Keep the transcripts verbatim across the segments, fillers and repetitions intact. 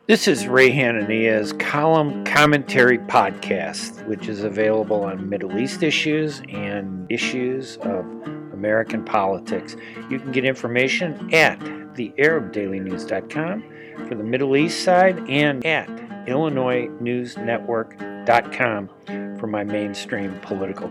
This is Ray Hanania's Column Commentary Podcast, which is available on Middle East issues and issues of American politics. You can get information at the arab daily news dot com for the Middle East side and at illinois news network dot com for my mainstream political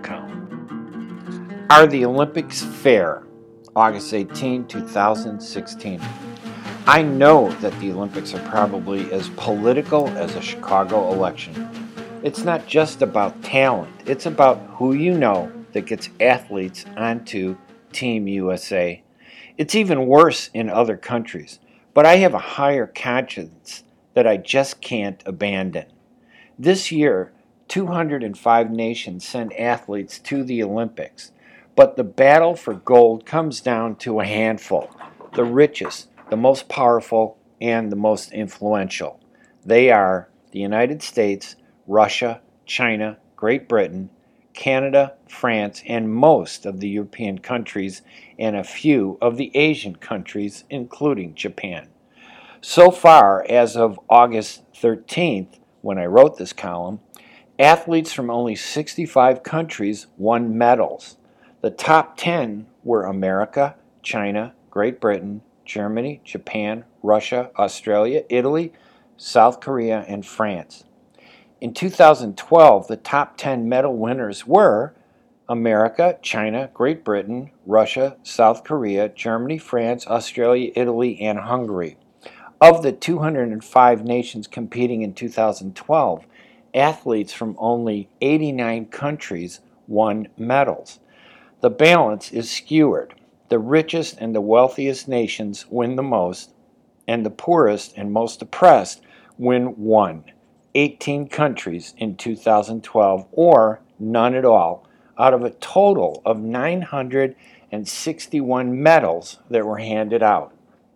column. Are the Olympics fair? August eighteenth, twenty sixteen. I know that the Olympics are probably as political as a Chicago election. It's not just about talent. It's about who you know that gets athletes onto Team U S A. It's even worse in other countries, but I have a higher conscience that I just can't abandon. This year, two hundred five nations sent athletes to the Olympics, but the battle for gold comes down to a handful, the richest, the most powerful, and the most influential. They are the United States, Russia, China, Great Britain, Canada, France, and most of the European countries, and a few of the Asian countries, including Japan. So far, as of August thirteenth, when I wrote this column, athletes from only sixty-five countries won medals. The top ten were America, China, Great Britain, Germany, Japan, Russia, Australia, Italy, South Korea, and France. In two thousand twelve, the top ten medal winners were America, China, Great Britain, Russia, South Korea, Germany, France, Australia, Italy, and Hungary. Of the two hundred five nations competing in two thousand twelve, athletes from only eighty-nine countries won medals. The balance is skewed. The richest and the wealthiest nations win the most, and the poorest and most oppressed win one. eighteen countries in two thousand twelve, or none at all, out of a total of nine hundred sixty-one medals that were handed out.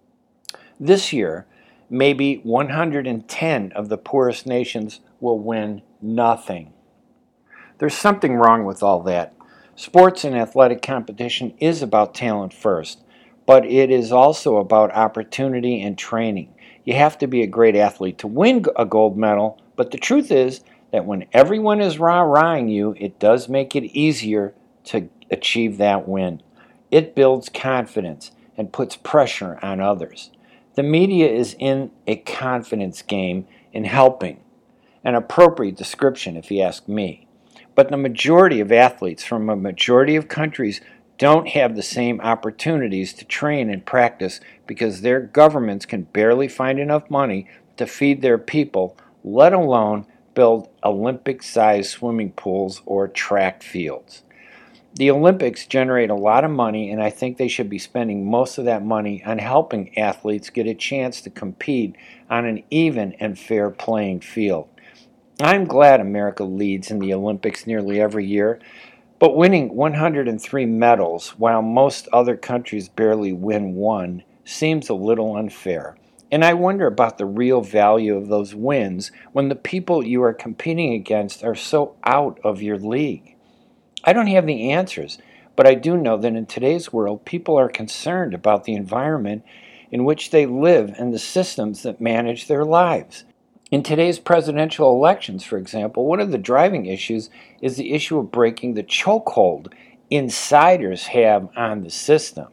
This year, maybe one hundred ten of the poorest nations will win nothing. There's something wrong with all that. Sports and athletic competition is about talent first, but it is also about opportunity and training. You have to be a great athlete to win a gold medal, but the truth is that when everyone is rah-rahing you, it does make it easier to achieve that win. It builds confidence and puts pressure on others. The media is in a confidence game in helping, an appropriate description if you ask me. But the majority of athletes from a majority of countries don't have the same opportunities to train and practice because their governments can barely find enough money to feed their people, let alone build Olympic-sized swimming pools or track fields. The Olympics generate a lot of money, and I think they should be spending most of that money on helping athletes get a chance to compete on an even and fair playing field. I'm glad America leads in the Olympics nearly every year, but winning one hundred three medals while most other countries barely win one seems a little unfair. And I wonder about the real value of those wins when the people you are competing against are so out of your league. I don't have the answers, but I do know that in today's world, people are concerned about the environment in which they live and the systems that manage their lives. In today's presidential elections, for example, one of the driving issues is the issue of breaking the chokehold insiders have on the system.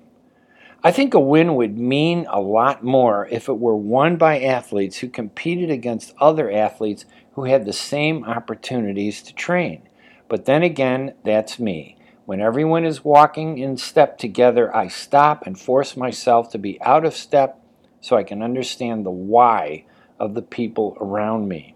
I think a win would mean a lot more if it were won by athletes who competed against other athletes who had the same opportunities to train. But then again, that's me. When everyone is walking in step together, I stop and force myself to be out of step so I can understand the why of the people around me.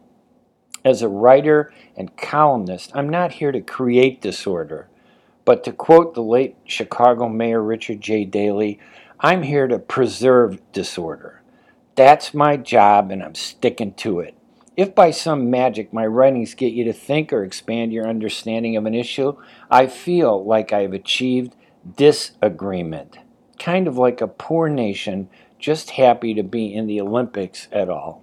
As a writer and columnist, I'm not here to create disorder, but to quote the late Chicago Mayor Richard J. Daley, I'm here to preserve disorder. That's my job, and I'm sticking to it. If by some magic my writings get you to think or expand your understanding of an issue, I feel like I've achieved disagreement, kind of like a poor nation just happy to be in the Olympics at all.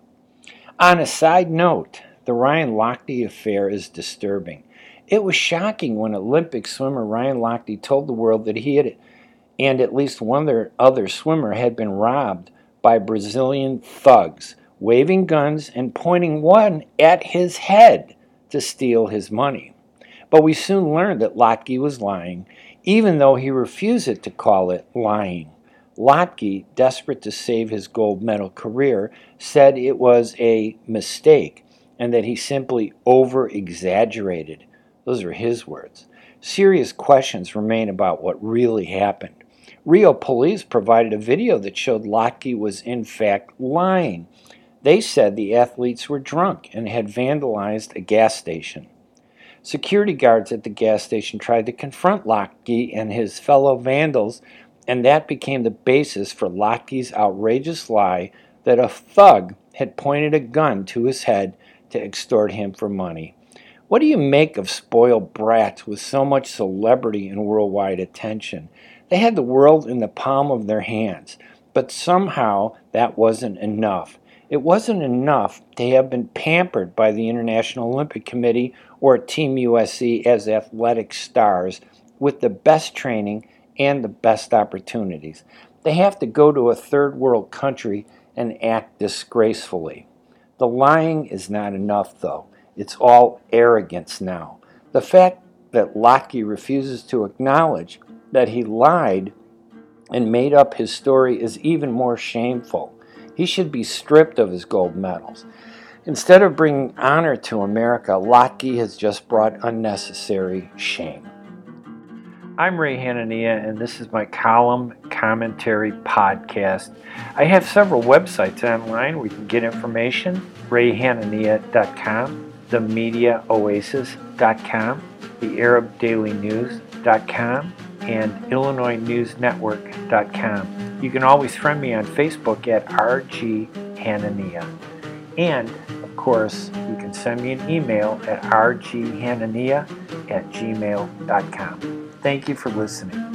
On a side note, the Ryan Lochte affair is disturbing. It was shocking when Olympic swimmer Ryan Lochte told the world that he had, and at least one other swimmer had been robbed by Brazilian thugs waving guns and pointing one at his head to steal his money. But we soon learned that Lotke was lying, even though he refused to call it lying. Lotke, desperate to save his gold medal career, said it was a mistake and that he simply over-exaggerated. Those are his words. Serious questions remain about what really happened. Rio police provided a video that showed Lotke was in fact lying. They said the athletes were drunk and had vandalized a gas station. Security guards at the gas station tried to confront Lotke and his fellow vandals, and that became the basis for Lotke's outrageous lie that a thug had pointed a gun to his head to extort him for money. What do you make of spoiled brats with so much celebrity and worldwide attention? They had the world in the palm of their hands, but somehow that wasn't enough. It wasn't enough to have been pampered by the International Olympic Committee or Team U S C as athletic stars with the best training and the best opportunities. They have to go to a third world country and act disgracefully. The lying is not enough, though. It's all arrogance now. The fact that Lotke refuses to acknowledge that he lied and made up his story is even more shameful. He should be stripped of his gold medals. Instead of bringing honor to America, Lotke has just brought unnecessary shame. I'm Ray Hanania, and this is my column commentary podcast. I have several websites online where you can get information: ray hanania dot com, the media oasis dot com, the arab daily news dot com, and illinois news network dot com. You can always friend me on Facebook at R G Hanania. And, of course, you can send me an email at r g hanania at gmail dot com. Thank you for listening.